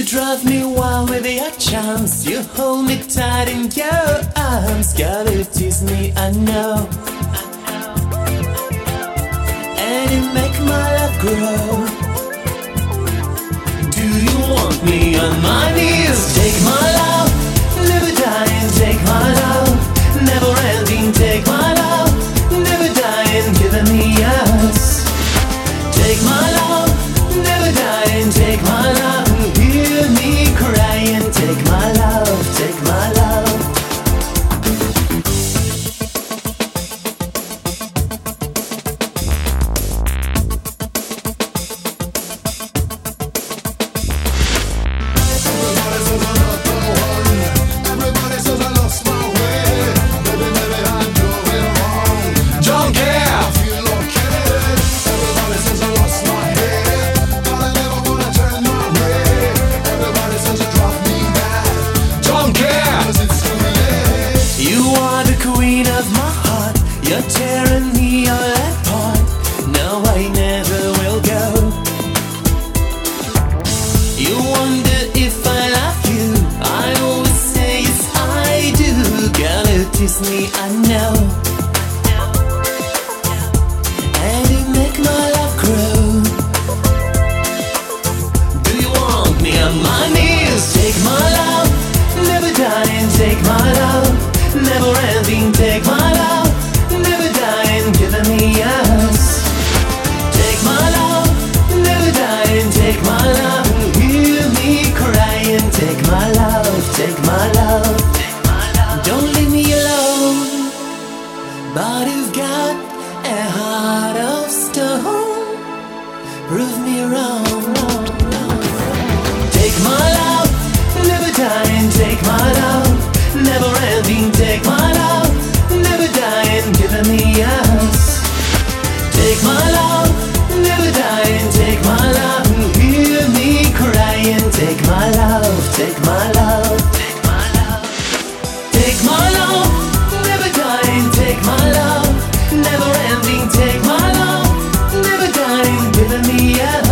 drive me wild with your charms. You hold me tight in your arms. Gotta tease me, I know. And you make my love grow. Do you want me on my knees? Take my love, never dying. Take my love, never ending. Take my love, never dying. Giving me yes. Take my love, never dying. Take my love, hear me crying. Take my love, take my love. You're tearing me all apart. No, I never will go. You wonder if I love you. I always say yes, I do. Gotta tease me, I know. And you make my love grow. Do you want me on my knees? Take my love, never dying. Take my love, never ending. Take my love, never dying, giving me yes. Take my love, never dying. Take my love, hear me crying. Take my love, take my love. Don't leave me alone. But you've got a heart of stone. Prove me wrong. Take my love, never dying. Take my love, never ending. Take my love, never dying, giving me yes. Take my love, never dying. Take my love, hear me crying. Take my love, take my love. Take my love, never dying. Take my love, never ending. Take my love, never dying, giving me yes.